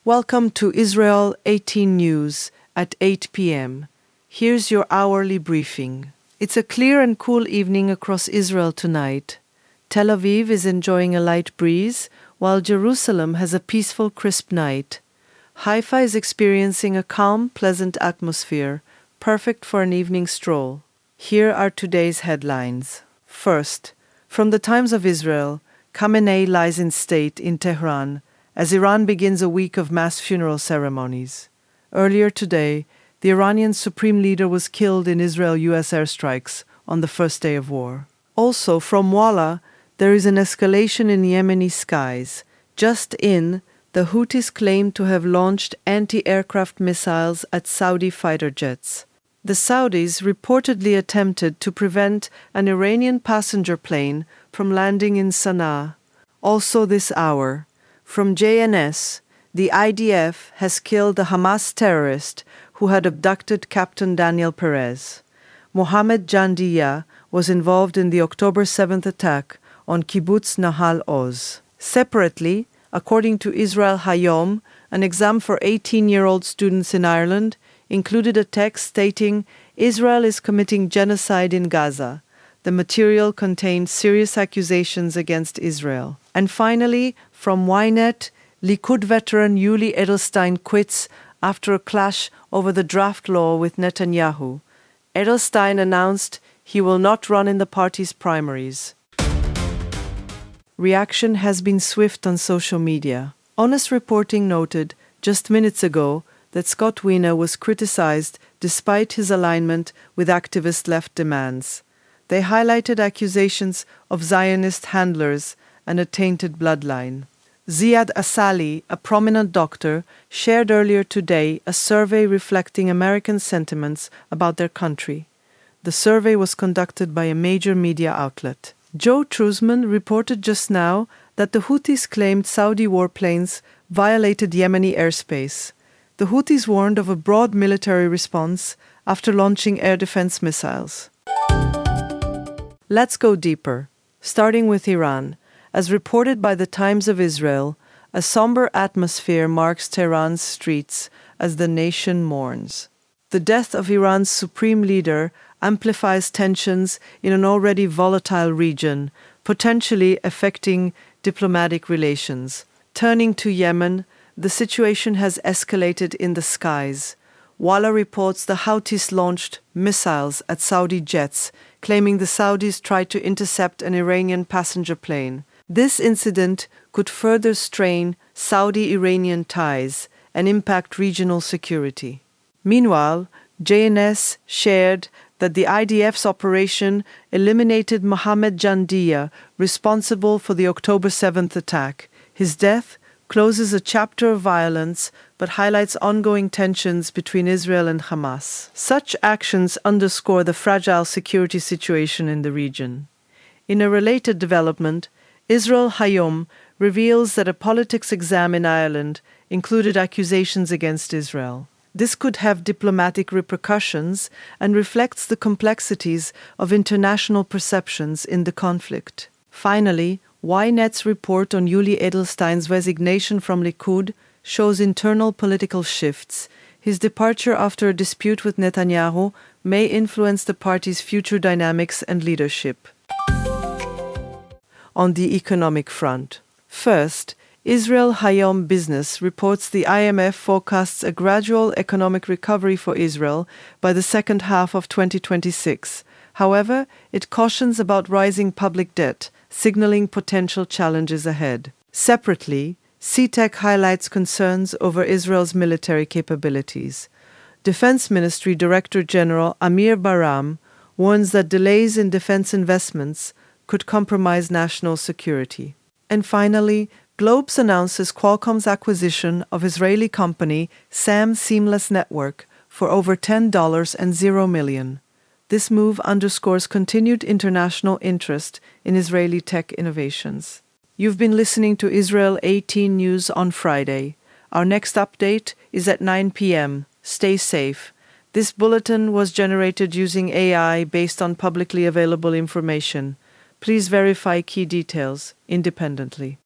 Welcome to Israel 18 News at 8 p.m. Here's your hourly briefing. It's a clear and cool evening across Israel tonight. Tel Aviv is enjoying a light breeze, while Jerusalem has a peaceful, crisp night. Haifa is experiencing a calm, pleasant atmosphere, perfect for an evening stroll. Here are today's headlines. First, from the Times of Israel, Khamenei lies in state in Tehran as Iran begins a week of mass funeral ceremonies. Earlier today, the Iranian supreme leader was killed in Israel-US airstrikes on the first day of war. Also, from Walla, there is an escalation in Yemeni skies. Just in, the Houthis claim to have launched anti-aircraft missiles at Saudi fighter jets. The Saudis reportedly attempted to prevent an Iranian passenger plane from landing in Sana'a. Also this hour, from JNS, the IDF has killed the Hamas terrorist who had abducted Captain Daniel Perez. Mohammed Jandiya was involved in the October 7th attack on Kibbutz Nahal Oz. Separately, according to Israel Hayom, an exam for 18-year-old students in Ireland included a text stating Israel is committing genocide in Gaza. The material contained serious accusations against Israel. And finally, from Ynet, Likud veteran Yuli Edelstein quits after a clash over the draft law with Netanyahu. Edelstein announced he will not run in the party's primaries. Reaction has been swift on social media. Honest Reporting noted just minutes ago that Scott Wiener was criticized despite his alignment with activist left demands. They highlighted accusations of Zionist handlers and a tainted bloodline. Ziad Asali, a prominent doctor, shared earlier today a survey reflecting American sentiments about their country. The survey was conducted by a major media outlet. Joe Truzman reported just now that the Houthis claimed Saudi warplanes violated Yemeni airspace. The Houthis warned of a broad military response after launching air defense missiles. Let's go deeper, starting with Iran. As reported by the Times of Israel, a somber atmosphere marks Tehran's streets as the nation mourns. The death of Iran's supreme leader amplifies tensions in an already volatile region, potentially affecting diplomatic relations. Turning to Yemen, the situation has escalated in the skies. Walla reports the Houthis launched missiles at Saudi jets, claiming the Saudis tried to intercept an Iranian passenger plane. This incident could further strain Saudi-Iranian ties and impact regional security. Meanwhile, JNS shared that the IDF's operation eliminated Mohammed Jandiya, responsible for the October 7th attack. His death closes a chapter of violence but highlights ongoing tensions between Israel and Hamas. Such actions underscore the fragile security situation in the region. In a related development, Israel Hayom reveals that a politics exam in Ireland included accusations against Israel. This could have diplomatic repercussions and reflects the complexities of international perceptions in the conflict. Finally, Ynet's report on Yuli Edelstein's resignation from Likud shows internal political shifts. His departure after a dispute with Netanyahu may influence the party's future dynamics and leadership. On the economic front. First, Israel Hayom Business reports the IMF forecasts a gradual economic recovery for Israel by the second half of 2026. However, it cautions about rising public debt, signaling potential challenges ahead. Separately, CTEC highlights concerns over Israel's military capabilities. Defense Ministry Director General Amir Baram warns that delays in defense investments could compromise national security. And finally, Globes announces Qualcomm's acquisition of Israeli company SAM Seamless Network for over $10 and $0 million. This move underscores continued international interest in Israeli tech innovations. You've been listening to Israel 18 News on Friday. Our next update is at 9 p.m. Stay safe. This bulletin was generated using AI based on publicly available information. Please verify key details independently.